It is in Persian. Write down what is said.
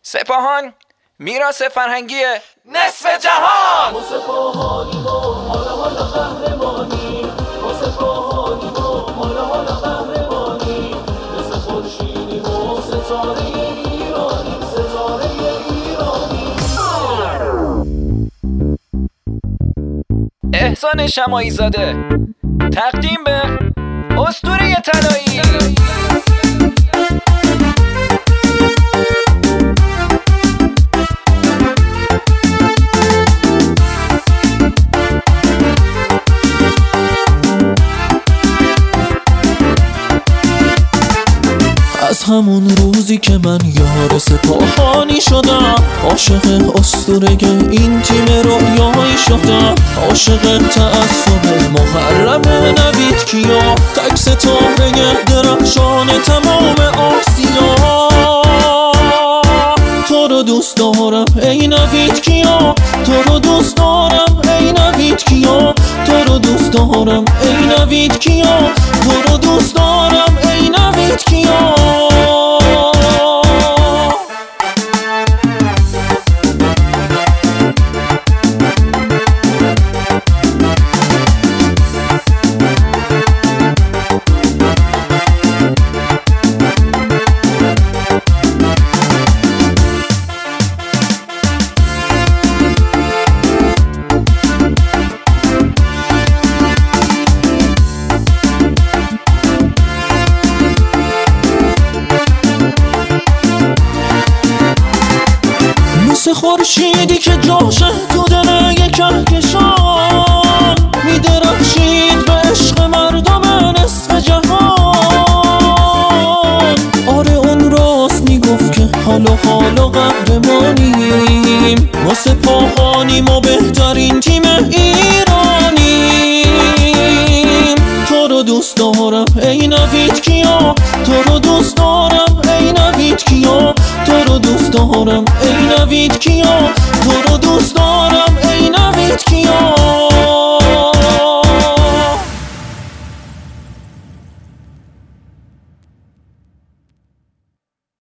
سپاهان میراث فرهنگی نصف جهان. ما سپاهانیم و حالا حالا قهرمانی، ما سپاهانیم و حالا حالا قهرمانی، مثل خورشیدیم و ستاره ایرانی، ستاره ایرانی. احسان شماعی زاده تقدیم به اسطوره طلایی. از همون روزی که من یار سپاهانی شدم، عاشق اسطوره این تیم رویایی شدم، عاشق تعصب محرم نوید کیا، تک ستاره درخشان تمام آسیا. تو رو دوست دارم ای نوید کیا، تو رو دوست دارم ای نوید کیا، تو رو دوست دارم ای نوید کیا، تو رو دوست دارم ای نوید کیا. مثل خورشیدی که جاشه تو دل یک کهکشان، میدرخشید به عشق مردم نصف جهان. آره اون راست میگفت که حالا حالا قهرمانیم، ما سپاهانیم و بهترین تیم ایرانیم. تو رو دوست دارم ای نوید کیا، تو رو دوست دارم ای نوید کیا، تو رو دوست دارم ای نوید کیا،